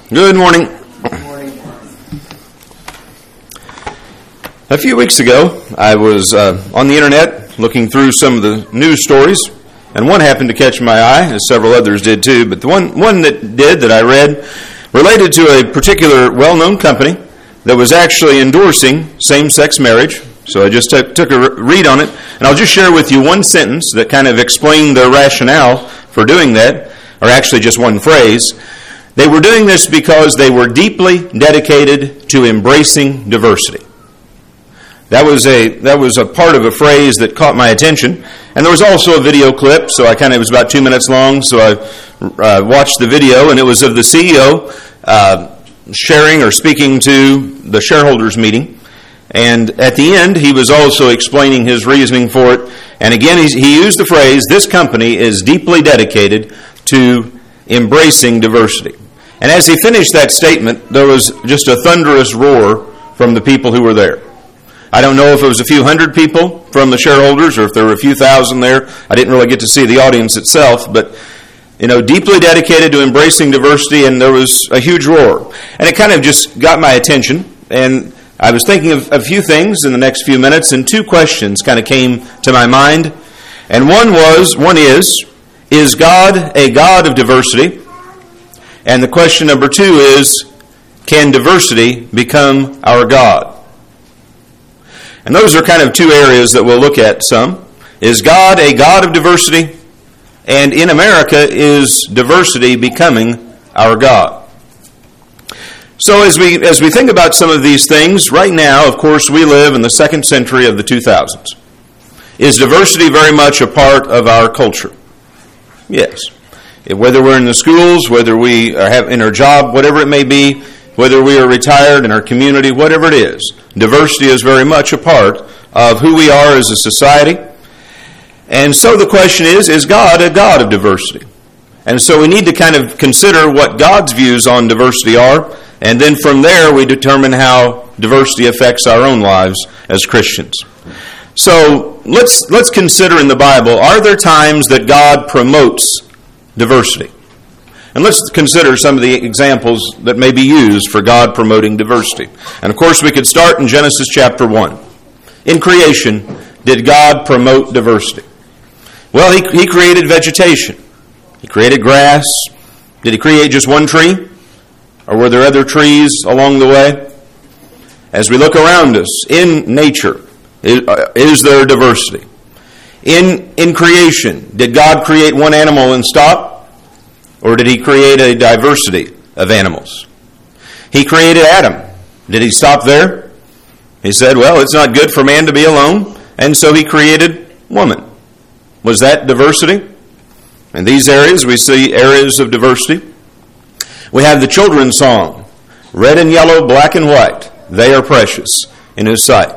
Good morning. Good morning. A few weeks ago, I was on the internet looking through some of the news stories, and one happened to catch my eye, as several others did too, but the one that I read related to a particular well-known company that was actually endorsing same-sex marriage. So I just took a read on it, and I'll just share with you one sentence that kind of explained their rationale for doing that, or actually just one phrase. They were doing this because they were deeply dedicated to embracing diversity. That was a part of a phrase that caught my attention. And there was also a video clip, so it was about 2 minutes long, so I watched the video, and it was of the CEO sharing or speaking to the shareholders meeting. And at the end, he was also explaining his reasoning for it. And again, he used the phrase, this company is deeply dedicated to embracing diversity. And as he finished that statement, there was just a thunderous roar from the people who were there. I don't know if it was a few hundred people from the shareholders or if there were a few thousand there. I didn't really get to see the audience itself, but deeply dedicated to embracing diversity, and there was a huge roar. And it kind of just got my attention, and I was thinking of a few things in the next few minutes, and two questions kind of came to my mind. And one is God a God of diversity? And the question number two is, can diversity become our God? And those are kind of two areas that we'll look at some. Is God a God of diversity? And in America, is diversity becoming our God? So as we think about some of these things, right now, of course, we live in the second century of the 2000s. Is diversity very much a part of our culture? Yes. Whether we're in the schools, whether we have in our job, whatever it may be, whether we are retired in our community, whatever it is, diversity is very much a part of who we are as a society. And so the question is God a God of diversity? And so we need to kind of consider what God's views on diversity are, and then from there we determine how diversity affects our own lives as Christians. So let's consider in the Bible, are there times that God promotes diversity? And let's consider some of the examples that may be used for God promoting diversity. And of course we could start in Genesis chapter 1. In creation, did God promote diversity? Well, he created vegetation. He created grass. Did he create just one tree? Or were there other trees along the way? As we look around us in nature, is there diversity? In creation, did God create one animal and stop? Or did he create a diversity of animals? He created Adam. Did he stop there? He said, well, it's not good for man to be alone, and so he created woman. Was that diversity? In these areas, we see areas of diversity. We have the children's song, red and yellow, black and white. They are precious in his sight.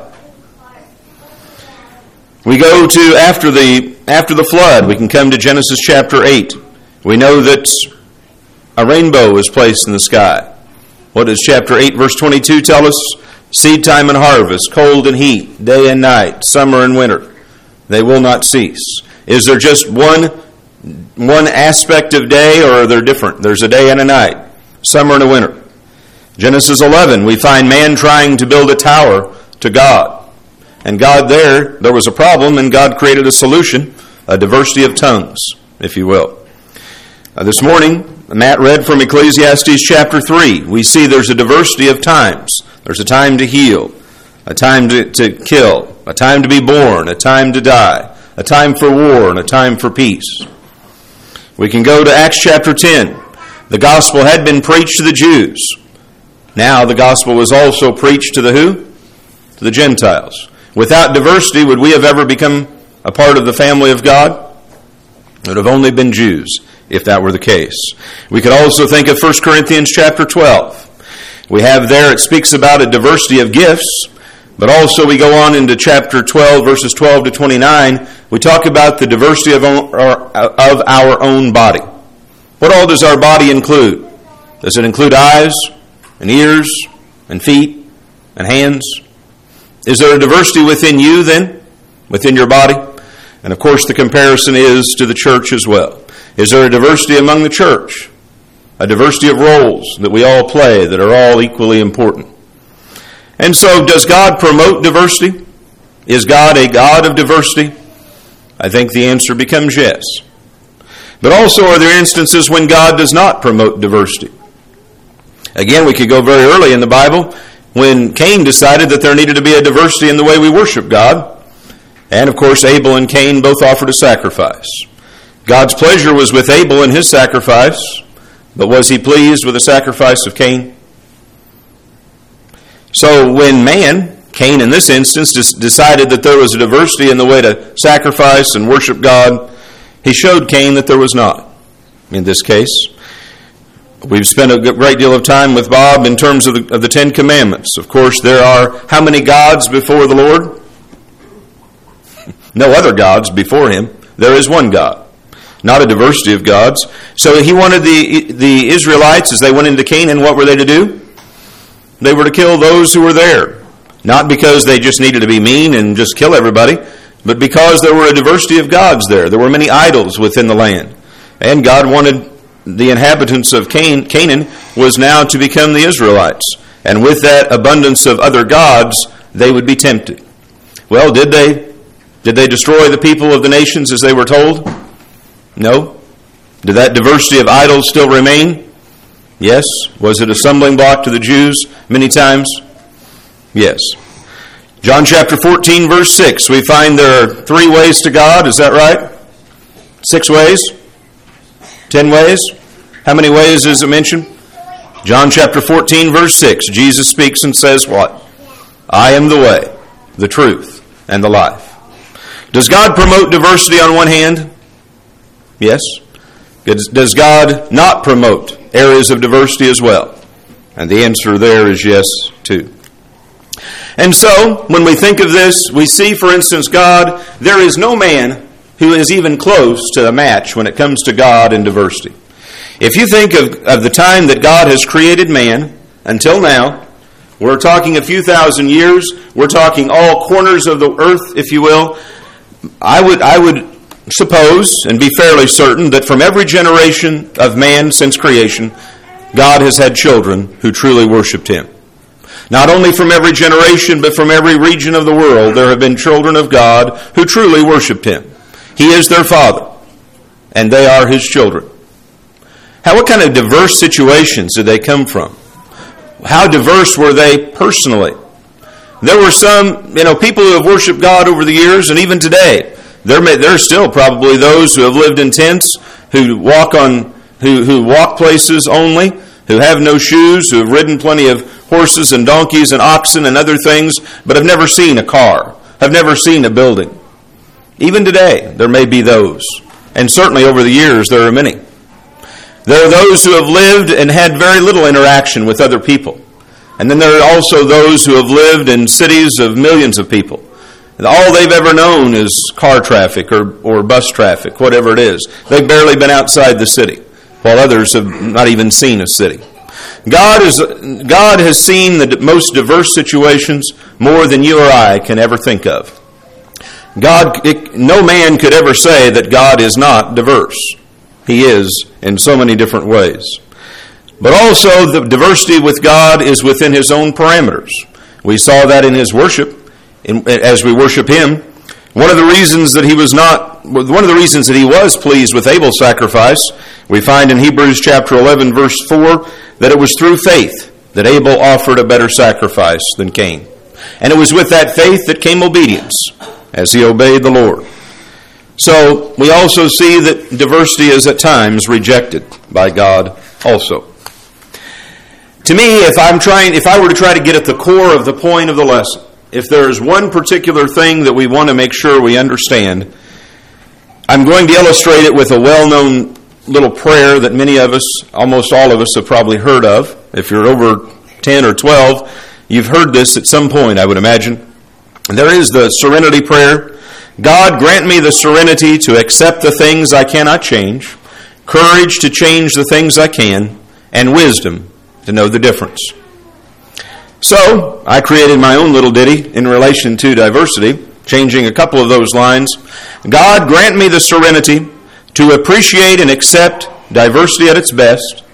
We go to after the flood. We can come to Genesis chapter 8. We know that a rainbow is placed in the sky. What does chapter 8, verse 22 tell us? Seed time and harvest, cold and heat, day and night, summer and winter. They will not cease. Is there just one aspect of day, or are they different? There's a day and a night, summer and a winter. Genesis 11, we find man trying to build a tower to God. And God there was a problem, and God created a solution, a diversity of tongues, if you will. This morning, Matt read from Ecclesiastes chapter 3. We see there's a diversity of times. There's a time to heal, a time to kill, a time to be born, a time to die, a time for war, and a time for peace. We can go to Acts chapter 10. The gospel had been preached to the Jews. Now the gospel was also preached to the who? To the Gentiles. Without diversity, would we have ever become a part of the family of God? It would have only been Jews, if that were the case. We could also think of 1 Corinthians chapter 12. We have there, it speaks about a diversity of gifts, but also we go on into chapter 12, verses 12 to 29. We talk about the diversity of our own body. What all does our body include? Does it include eyes and ears and feet and hands? Is there a diversity within you then, within your body? And of course the comparison is to the church as well. Is there a diversity among the church? a diversity of roles that we all play that are all equally important. And so, does God promote diversity? Is God a God of diversity? I think the answer becomes yes. But also, are there instances when God does not promote diversity? Again, we could go very early in the Bible when Cain decided that there needed to be a diversity in the way we worship God. And, of course, Abel and Cain both offered a sacrifice. God's pleasure was with Abel and his sacrifice, but was he pleased with the sacrifice of Cain? So when man, Cain in this instance, decided that there was a diversity in the way to sacrifice and worship God, he showed Cain that there was not in this case. We've spent a great deal of time with Bob in terms of the Ten Commandments. Of course, there are how many gods before the Lord? No other gods before him. There is one God, not a diversity of gods. So he wanted the Israelites, as they went into Canaan, what were they to do? They were to kill those who were there. Not because they just needed to be mean and just kill everybody, but because there were a diversity of gods there. There were many idols within the land. And God wanted the inhabitants of Canaan was now to become the Israelites. And with that abundance of other gods, they would be tempted. Well, did they destroy the people of the nations as they were told? No. Did that diversity of idols still remain? Yes. Was it a stumbling block to the Jews many times? Yes. John chapter 14, verse 6, we find there are 3 ways to God. Is that right? 6 ways? 10 ways? How many ways is it mentioned? John chapter 14, verse 6, Jesus speaks and says what? I am the way, the truth, and the life. Does God promote diversity on one hand? Yes. Does God not promote areas of diversity as well? And the answer there is yes, too. And so, when we think of this, we see, for instance, God, there is no man who is even close to a match when it comes to God and diversity. If you think of the time that God has created man until now, we're talking a few thousand years, we're talking all corners of the earth, if you will, I would suppose and be fairly certain that from every generation of man since creation, God has had children who truly worshiped him. Not only from every generation, but from every region of the world, there have been children of God who truly worshiped him. He is their father, and they are his children. What kind of diverse situations did they come from? How diverse were they personally? There were some, people who have worshiped God over the years, and even today, there are still probably those who have lived in tents, who walk places only, who have no shoes, who have ridden plenty of horses and donkeys and oxen and other things, but have never seen a car, have never seen a building. Even today, there may be those. And certainly over the years, there are many. There are those who have lived and had very little interaction with other people. And then there are also those who have lived in cities of millions of people. And all they've ever known is car traffic or bus traffic, whatever it is. They've barely been outside the city, while others have not even seen a city. God has seen the most diverse situations more than you or I can ever think of. No man could ever say that God is not diverse. He is in so many different ways. But also the diversity with God is within his own parameters. We saw that in his worship, as we worship him. One of the reasons that he was pleased with Abel's sacrifice, we find in Hebrews chapter 11, verse 4, that it was through faith that Abel offered a better sacrifice than Cain. And it was with that faith that came obedience, as he obeyed the Lord. So we also see that diversity is at times rejected by God also. To me, if I were to try to get at the core of the point of the lesson, if there is one particular thing that we want to make sure we understand, I'm going to illustrate it with a well-known little prayer that many of us, almost all of us, have probably heard of. If you're over 10 or 12, you've heard this at some point, I would imagine. There is the serenity prayer. God, grant me the serenity to accept the things I cannot change, courage to change the things I can, and wisdom to know the difference. So, I created my own little ditty in relation to diversity, changing a couple of those lines. God, grant me the serenity to appreciate and accept diversity at its best,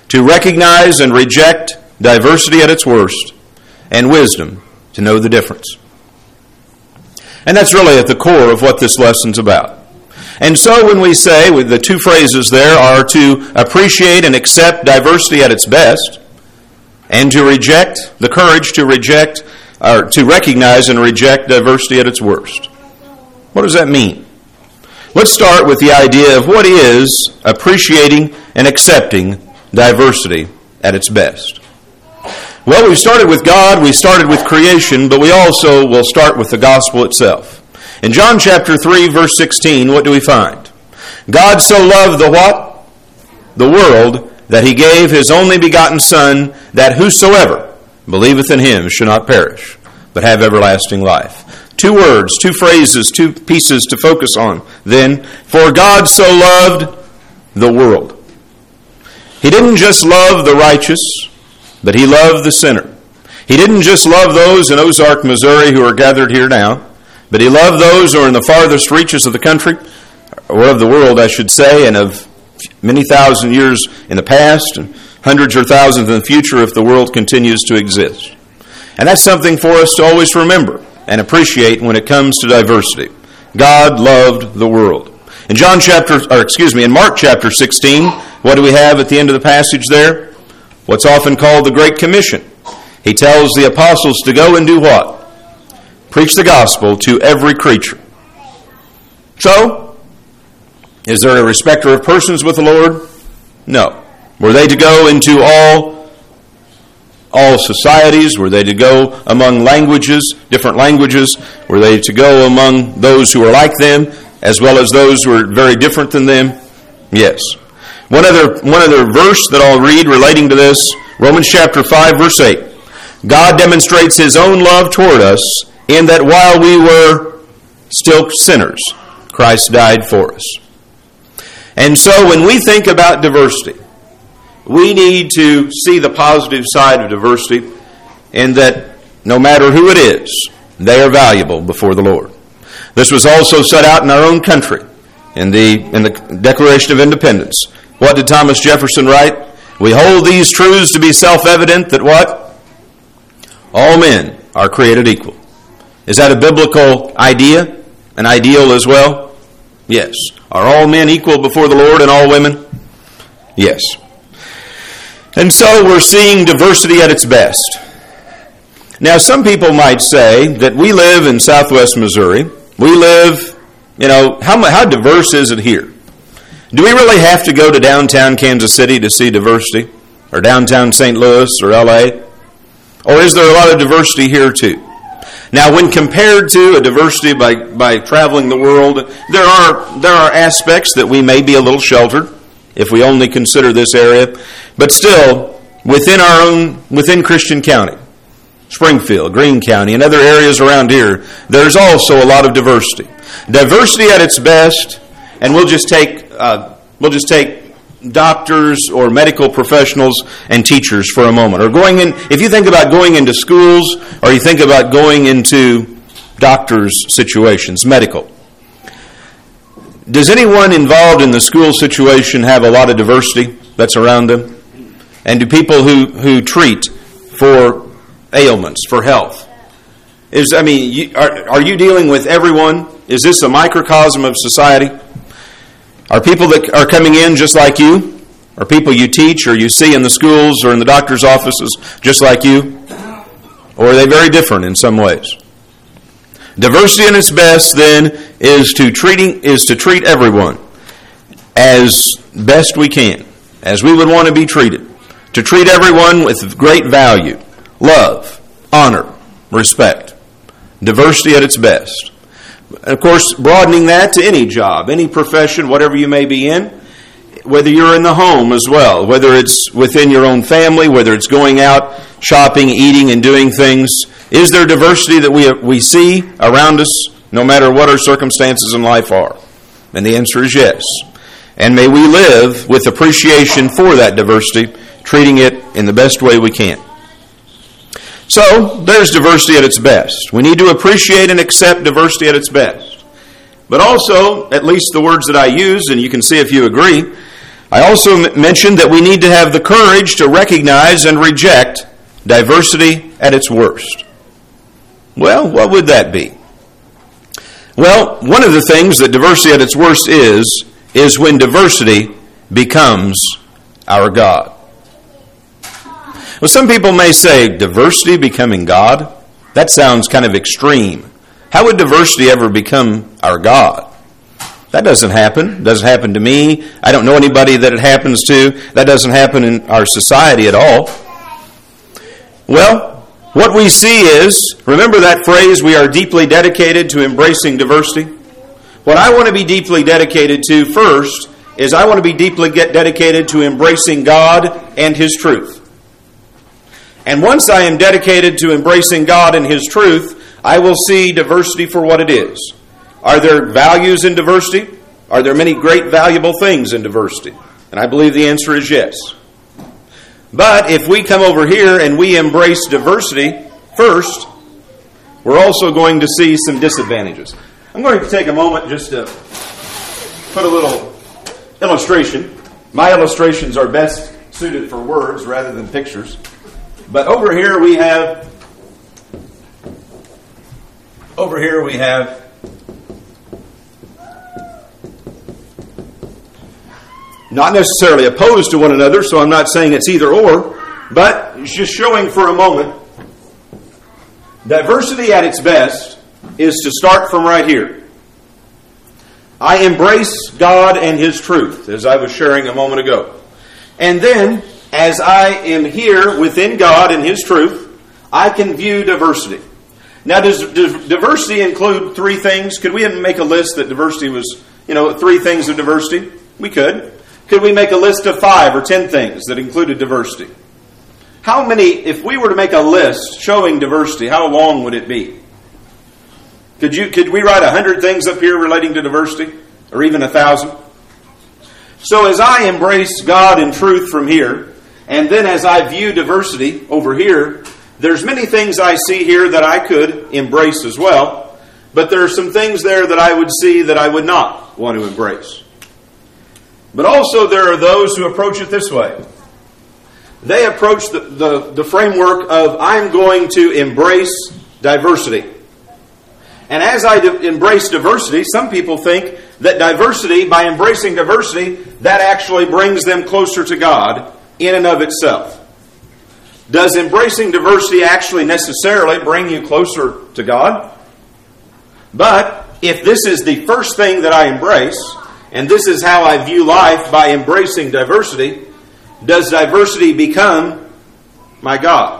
to recognize and reject diversity at its worst, and wisdom to know the difference. And that's really at the core of what this lesson's about. And so when we say, with the two phrases there are to appreciate and accept diversity at its best, and to reject, the courage to reject, or to recognize and reject diversity at its worst. What does that mean? Let's start with the idea of what is appreciating and accepting diversity at its best. Well, we started with God, we started with creation, but we also will start with the gospel itself. In John chapter 3, verse 16, what do we find? God so loved the what? The world, that he gave his only begotten Son, that whosoever believeth in him should not perish, but have everlasting life. Two words, two phrases, two pieces to focus on. Then, for God so loved the world. He didn't just love the righteous, but he loved the sinner. He didn't just love those in Ozark, Missouri who are gathered here now, but he loved those who are in the farthest reaches of the country, or of the world, I should say, and of many thousand years in the past, and hundreds or thousands in the future if the world continues to exist. And that's something for us to always remember and appreciate when it comes to diversity. God loved the world. In Mark chapter 16, what do we have at the end of the passage there? What's often called the Great Commission. He tells the apostles to go and do what? Preach the gospel to every creature. So, is there a respecter of persons with the Lord? No. Were they to go into all societies? Were they to go among languages, different languages? Were they to go among those who are like them, as well as those who are very different than them? Yes. One other verse that I'll read relating to this, Romans chapter 5, verse 8. God demonstrates his own love toward us in that while we were still sinners, Christ died for us. And so when we think about diversity, we need to see the positive side of diversity in that no matter who it is, they are valuable before the Lord. This was also set out in our own country in the Declaration of Independence. What did Thomas Jefferson write? We hold these truths to be self-evident that what? All men are created equal. Is that a biblical idea? An ideal as well? Yes. Are all men equal before the Lord and all women? Yes. And so we're seeing diversity at its best. Now some people might say that we live in southwest Missouri. We live, how diverse is it here? Do we really have to go to downtown Kansas City to see diversity? Or downtown St. Louis or L.A.? Or is there a lot of diversity here too? Now, when compared to a diversity by traveling the world, there are aspects that we may be a little sheltered if we only consider this area. But still, within Christian County, Springfield, Greene County, and other areas around here, there's also a lot of diversity. Diversity at its best, and we'll just take doctors or medical professionals and teachers for a moment. Or if you think about going into schools, or you think about going into doctors' situations, medical. Does anyone involved in the school situation have a lot of diversity that's around them? And do people who treat for ailments, for health? Are you dealing with everyone? Is this a microcosm of society? Are people that are coming in just like you? Are people you teach or you see in the schools or in the doctor's offices just like you? Or are they very different in some ways? Diversity in its best, then, is to treat everyone as best we can, as we would want to be treated. To treat everyone with great value, love, honor, respect. Diversity at its best. Of course, broadening that to any job, any profession, whatever you may be in, whether you're in the home as well, whether it's within your own family, whether it's going out, shopping, eating, and doing things. Is there diversity that we see around us, no matter what our circumstances in life are? And the answer is yes. And may we live with appreciation for that diversity, treating it in the best way we can. So, there's diversity at its best. We need to appreciate and accept diversity at its best. But also, at least the words that I use, and you can see if you agree, I also mentioned that we need to have the courage to recognize and reject diversity at its worst. Well, what would that be? Well, one of the things that diversity at its worst is when diversity becomes our God. Well, some people may say, diversity becoming God? That sounds kind of extreme. How would diversity ever become our God? That doesn't happen. It doesn't happen to me. I don't know anybody that it happens to. That doesn't happen in our society at all. Well, what we see is, remember that phrase, we are deeply dedicated to embracing diversity? What I want to be deeply dedicated to first is I want to be deeply dedicated to embracing God and His truth. And once I am dedicated to embracing God and His truth, I will see diversity for what it is. Are there values in diversity? Are there many great valuable things in diversity? And I believe the answer is yes. But if we come over here and we embrace diversity first, we're also going to see some disadvantages. I'm going to take a moment just to put a little illustration. My illustrations are best suited for words rather than pictures. But over here we have not necessarily opposed to one another, so I'm not saying it's either or, but it's just showing for a moment diversity at its best is to start from right here. I embrace God and His truth, as I was sharing a moment ago. And then, as I am here within God and His truth, I can view diversity. Now, does diversity include three things? Could we make a list that diversity was, three things of diversity? We could. Could we make a list of 5 or 10 things that included diversity? How many, if we were to make a list showing diversity, how long would it be? Could we write 100 things up here relating to diversity? Or even 1,000? So as I embrace God and truth from here, and then as I view diversity over here, there's many things I see here that I could embrace as well, but there are some things there that I would see that I would not want to embrace. But also there are those who approach it this way. They approach the framework of, I'm going to embrace diversity. And as I embrace diversity, some people think that diversity, by embracing diversity, that actually brings them closer to God in and of itself. Does embracing diversity actually necessarily bring you closer to God? But if this is the first thing that I embrace, and this is how I view life by embracing diversity, does diversity become my God?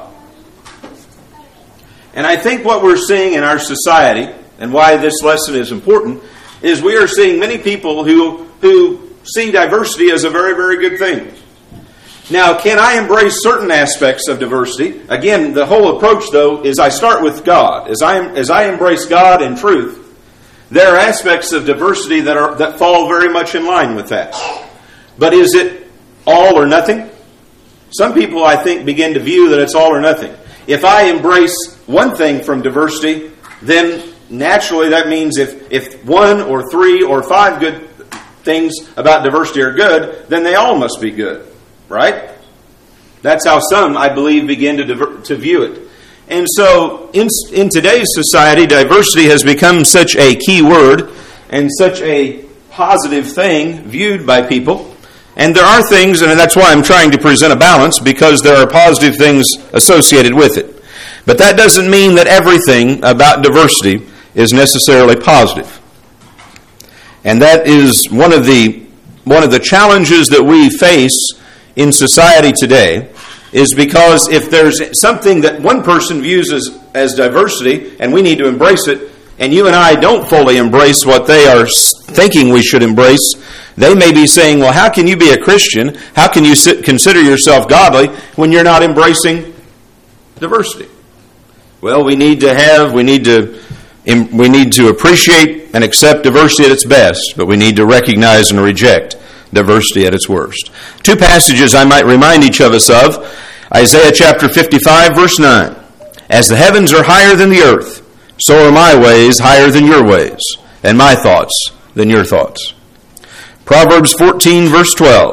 And I think what we're seeing in our society, and why this lesson is important, is we are seeing many people who see diversity as a very, very good thing. Now, can I embrace certain aspects of diversity? Again, the whole approach, though, is I start with God. As I embrace God and truth, there are aspects of diversity that fall very much in line with that. But is it all or nothing? Some people, I think, begin to view that it's all or nothing. If I embrace one thing from diversity, then naturally that means if 1 or 3 or 5 good things about diversity are good, then they all must be good. Right? That's how some, I believe, begin to view it. And so, in today's society, diversity has become such a key word and such a positive thing viewed by people. And there are things, and that's why I'm trying to present a balance, because there are positive things associated with it. But that doesn't mean that everything about diversity is necessarily positive. And that is one of the challenges that we face in society today, is because if there's something that one person views as diversity, and we need to embrace it, and you and I don't fully embrace what they are thinking we should embrace, they may be saying, well, how can you be a Christian? How can you consider yourself godly when you're not embracing diversity? Well, we need to appreciate and accept diversity at its best, but we need to recognize and reject diversity at its worst. 2 passages I might remind each of us of. Isaiah chapter 55, verse 9. As the heavens are higher than the earth, so are my ways higher than your ways, and my thoughts than your thoughts. Proverbs 14, verse 12.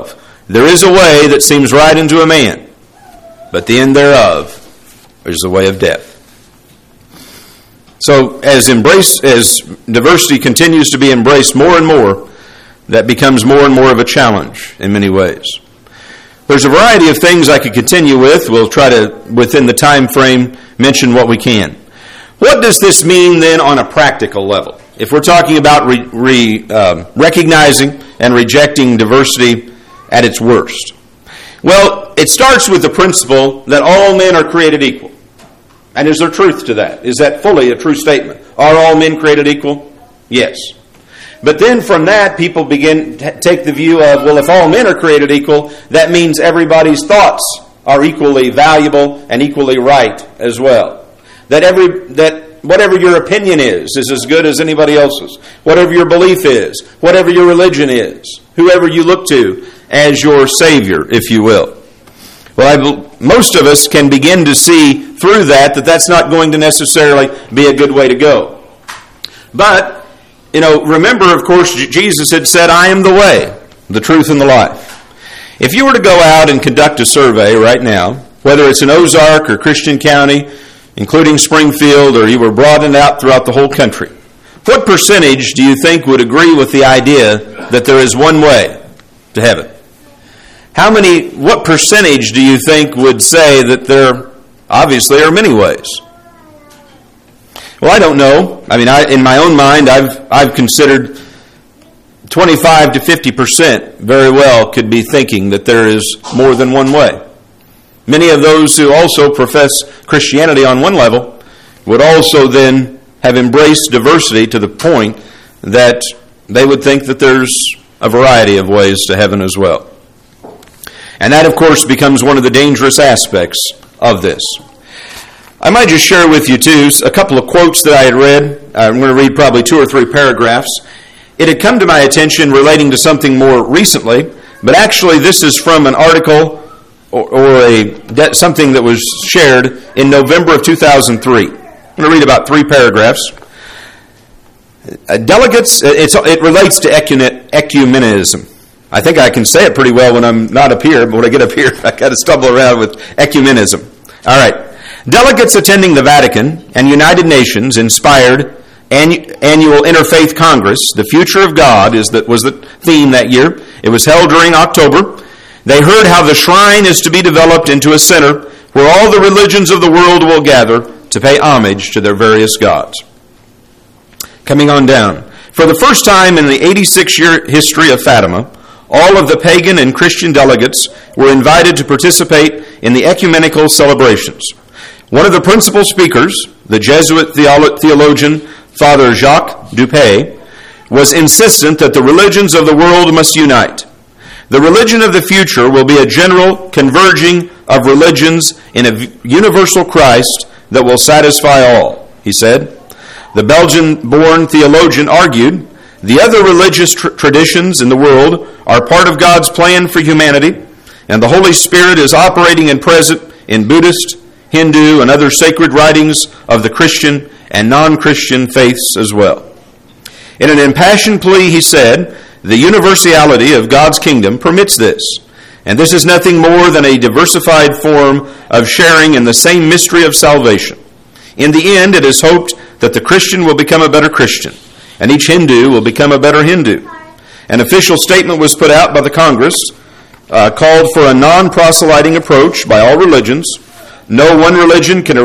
There is a way that seems right unto a man, but the end thereof is the way of death. So as diversity continues to be embraced more and more, that becomes more and more of a challenge in many ways. There's a variety of things I could continue with. We'll try to, within the time frame, mention what we can. What does this mean then on a practical level? If we're talking about recognizing and rejecting diversity at its worst. Well, it starts with the principle that all men are created equal. And is there truth to that? Is that fully a true statement? Are all men created equal? Yes. But then from that, people begin to take the view of, well, if all men are created equal, that means everybody's thoughts are equally valuable and equally right as well. That whatever your opinion is as good as anybody else's. Whatever your belief is, whatever your religion is, whoever you look to as your Savior, if you will. Well, most of us can begin to see through that that's not going to necessarily be a good way to go. But, remember, of course, Jesus had said, I am the way, the truth, and the life. If you were to go out and conduct a survey right now, whether it's in Ozark or Christian County, including Springfield, or you were broadened out throughout the whole country, what percentage do you think would agree with the idea that there is one way to heaven? What percentage do you think would say that there obviously are many ways? Well, I don't know. In my own mind, I've considered 25 to 50% very well could be thinking that there is more than one way. Many of those who also profess Christianity on one level would also then have embraced diversity to the point that they would think that there's a variety of ways to heaven as well. And that, of course, becomes one of the dangerous aspects of this. I might just share with you, too, a couple of quotes that I had read. I'm going to read probably 2 or 3 paragraphs. It had come to my attention relating to something more recently, but actually this is from an article or something that was shared in November of 2003. I'm going to read about 3 paragraphs. Delegates, it relates to ecumenism. I think I can say it pretty well when I'm not up here, but when I get up here, I got to stumble around with ecumenism. All right. Delegates attending the Vatican and United Nations inspired annual Interfaith Congress, The Future of God was the theme that year. It was held during October. They heard how the shrine is to be developed into a center where all the religions of the world will gather to pay homage to their various gods. Coming on down. For the first time in the 86-year history of Fatima, all of the pagan and Christian delegates were invited to participate in the ecumenical celebrations. One of the principal speakers, the Jesuit theologian Father Jacques Dupay, was insistent that the religions of the world must unite. The religion of the future will be a general converging of religions in a universal Christ that will satisfy all, he said. The Belgian-born theologian argued, the other religious traditions in the world are part of God's plan for humanity, and the Holy Spirit is operating and present in Buddhist, Hindu, and other sacred writings of the Christian and non-Christian faiths as well. In an impassioned plea, he said, the universality of God's kingdom permits this, and this is nothing more than a diversified form of sharing in the same mystery of salvation. In the end, it is hoped that the Christian will become a better Christian, and each Hindu will become a better Hindu. An official statement was put out by the Congress, called for a non-proselyting approach by all religions. No one religion can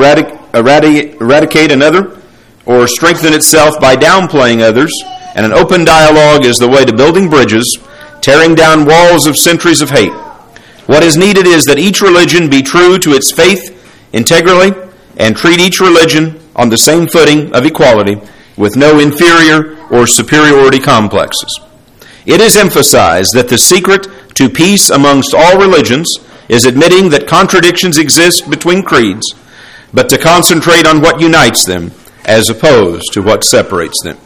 eradicate another or strengthen itself by downplaying others, and an open dialogue is the way to building bridges, tearing down walls of centuries of hate. What is needed is that each religion be true to its faith integrally and treat each religion on the same footing of equality with no inferior or superiority complexes. It is emphasized that the secret to peace amongst all religions is admitting that contradictions exist between creeds, but to concentrate on what unites them as opposed to what separates them.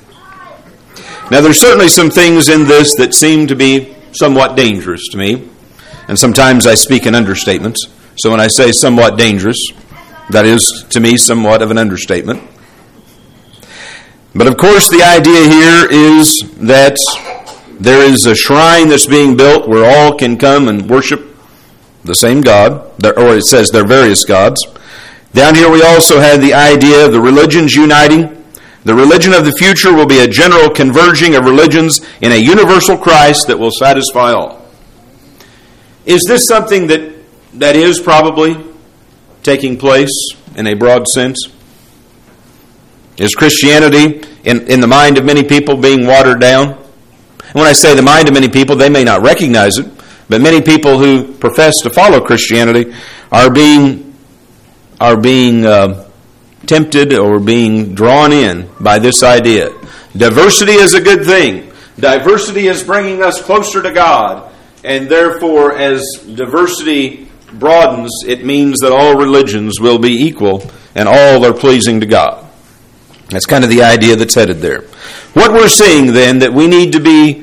Now, there's certainly some things in this that seem to be somewhat dangerous to me, and sometimes I speak in understatements. So when I say somewhat dangerous, that is, to me, somewhat of an understatement. But of course, the idea here is that There is a shrine that's being built where all can come and worship the same God, or it says they're various gods. Down here we also had the idea of the religions uniting. The religion of the future will be a general converging of religions in a universal Christ that will satisfy all. Is this something that is probably taking place in a broad sense? Is Christianity in the mind of many people being watered down? And when I say the mind of many people, they may not recognize it, but many people who profess to follow Christianity are being tempted or being drawn in by this idea. Diversity is a good thing. Diversity is bringing us closer to God. And therefore, as diversity broadens, it means that all religions will be equal and all are pleasing to God. That's kind of the idea that's headed there. What we're seeing then, that we need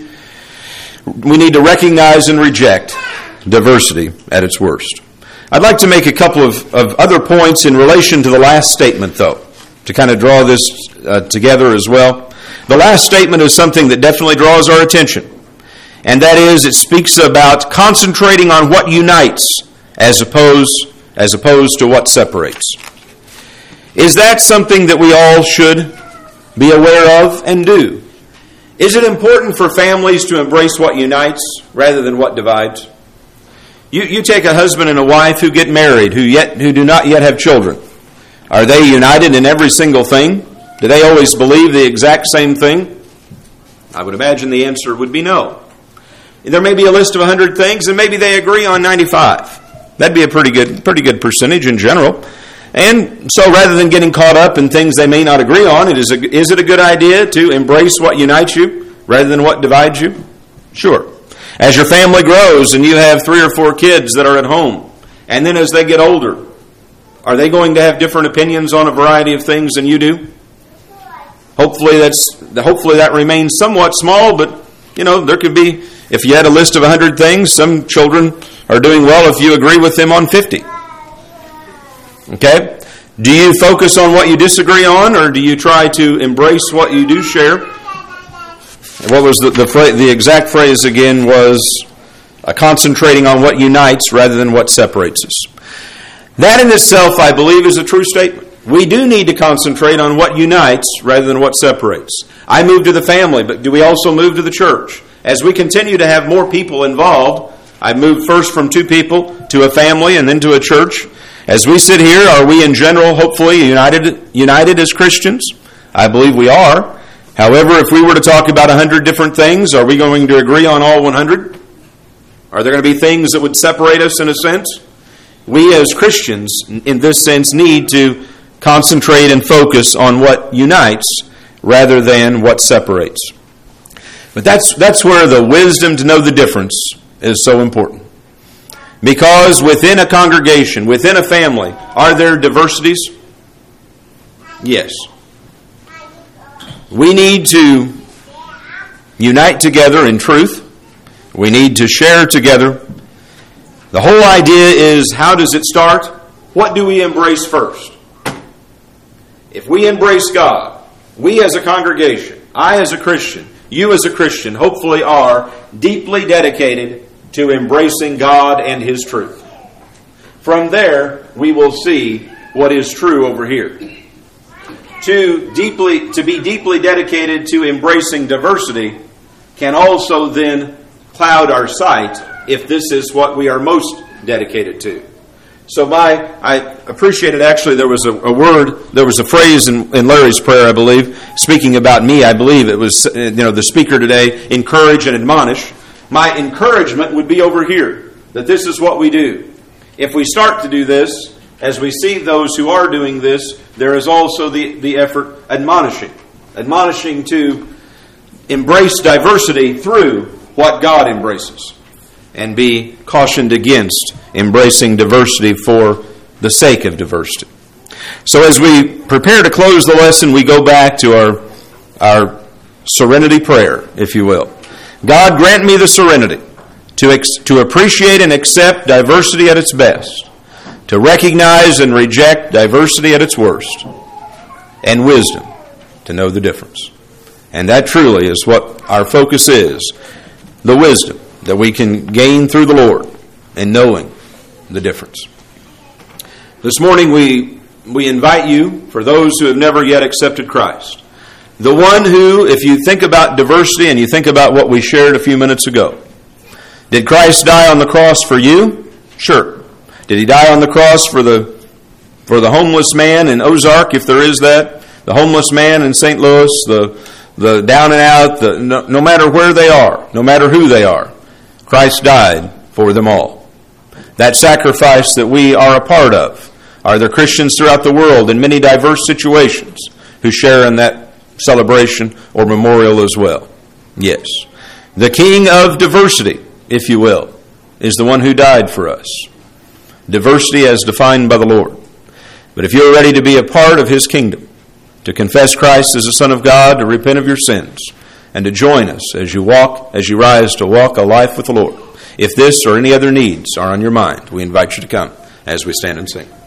to recognize and reject diversity at its worst. I'd like to make a couple of other points in relation to the last statement, though, to kind of draw this together as well. The last statement is something that definitely draws our attention, and that is it speaks about concentrating on what unites as opposed to what separates. Is that something that we all should be aware of and do? Is it important for families to embrace what unites rather than what divides? You take a husband and a wife who get married, who do not yet have children. Are they united in every single thing? Do they always believe the exact same thing? I would imagine the answer would be no. There may be a list of 100 things, and maybe they agree on 95. That'd be a pretty good percentage in general. And so rather than getting caught up in things they may not agree on, is it a good idea to embrace what unites you rather than what divides you? Sure. As your family grows and you have 3 or 4 kids that are at home, and then as they get older, are they going to have different opinions on a variety of things than you do? Hopefully that remains somewhat small, but there could be, if you had a list of 100 things, some children are doing well if you agree with them on 50. Okay? Do you focus on what you disagree on, or do you try to embrace what you do share? What was the exact phrase again was concentrating on what unites rather than what separates us. That in itself, I believe, is a true statement. We do need to concentrate on what unites rather than what separates. I move to the family, but do we also move to the church? As we continue to have more people involved, I've moved first from 2 people to a family and then to a church. As we sit here, are we in general, hopefully, united as Christians? I believe we are. However, if we were to talk about 100 different things, are we going to agree on all 100? Are there going to be things that would separate us in a sense? We as Christians, in this sense, need to concentrate and focus on what unites rather than what separates. But that's where the wisdom to know the difference is so important. Because within a congregation, within a family, are there diversities? Yes. We need to unite together in truth. We need to share together. The whole idea is, how does it start? What do we embrace first? If we embrace God, we as a congregation, I as a Christian, you as a Christian, hopefully are deeply dedicated to embracing God and His truth. From there, we will see what is true over here. To be deeply dedicated to embracing diversity can also then cloud our sight if this is what we are most dedicated to. So I appreciated, actually, there was a phrase in Larry's prayer, I believe, speaking about me. I believe it was, the speaker today, encourage and admonish. My encouragement would be over here, that this is what we do. If we start to do this, as we see those who are doing this, there is also the effort admonishing to embrace diversity through what God embraces, and be cautioned against embracing diversity for the sake of diversity. So as we prepare to close the lesson, we go back to our serenity prayer, if you will. God, grant me the serenity to appreciate and accept diversity at its best, to recognize and reject diversity at its worst, and wisdom to know the difference. And that truly is what our focus is the wisdom that we can gain through the Lord and knowing the difference. This morning we invite you, for those who have never yet accepted Christ, the one who, if you think about diversity and you think about what we shared a few minutes ago, did Christ die on the cross for you? Sure. Did he die on the cross for the homeless man in Ozark, if there is that? The homeless man in St. Louis, the down and out, no matter where they are, no matter who they are, Christ died for them all. That sacrifice that we are a part of. Are there Christians throughout the world in many diverse situations who share in that celebration or memorial as well? Yes. The King of diversity, if you will, is the one who died for us. Diversity as defined by the Lord. But if you're ready to be a part of His kingdom, to confess Christ as the Son of God, to repent of your sins, and to join us as you rise to walk a life with the Lord, if this or any other needs are on your mind, we invite you to come as we stand and sing.